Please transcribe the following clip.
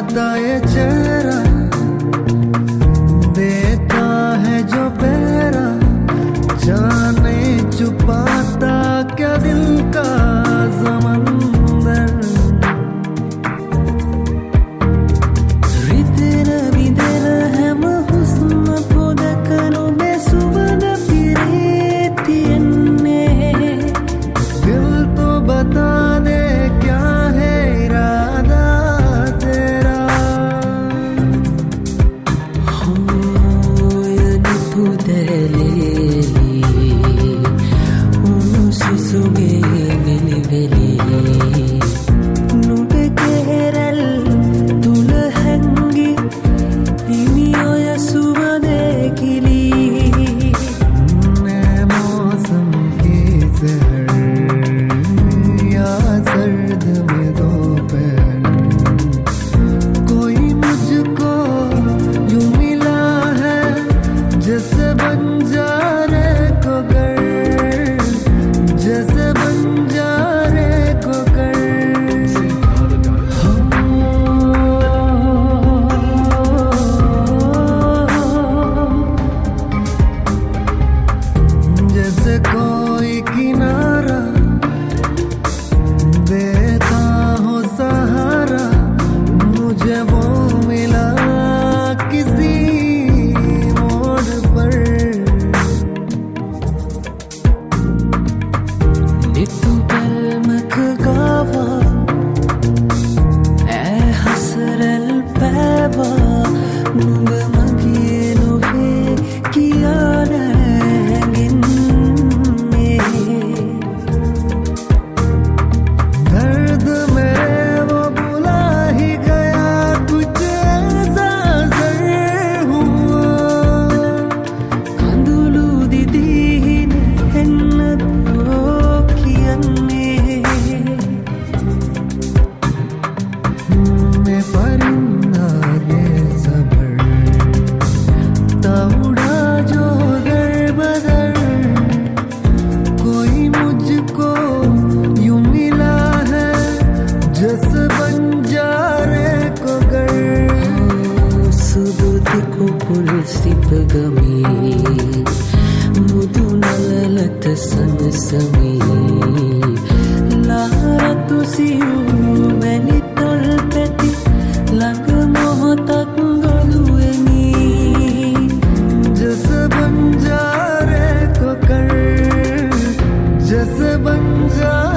जाता ये चेहरा, देता है जो पहरा, जाने छुपाता क्या दिल का समंदर। रितेर विदेर हम हुस्न पोदकनु में सुवन पिरेती अन्ने, दिल तो बता दे क्या है इरादा तेरा। हो यनि पुदलेली उनु सुसुगे वेली नुबे केरल तुल हंगी हिमियोय सुवने किली। मौसम की जहर या सर्द में दोपहर, कोई मुझको यूं मिला है जैसे बंजारे को गर, जैसे बंजारे को गर। जैसे कोई किनारा देता हो सहारा, मुझे वो मिला किसी मोड़ पर। नितु पलमक गावा ऐ हसरल पैवा, नुब मगिए नुबे किया नैगिन्ने। दर्द में वो बुला ही गया, कुछ ऐसा असर हुआ। कंदुलू दिदीने एन्नतो कियन्ने, मैं परिंदागे सबर तौड़ा जो दर बदर, कोई मुझको यूं मिला है जैसे बंजारे को गर। सुदुदिको पुलसिप गमी मुदु नललत सनसमी, लारतु सियु වැනි තොල් පැටි ළඟ මොහොතක් ගොළුවෙමි। जैसे बंजारे को कर, जैसे बंजारे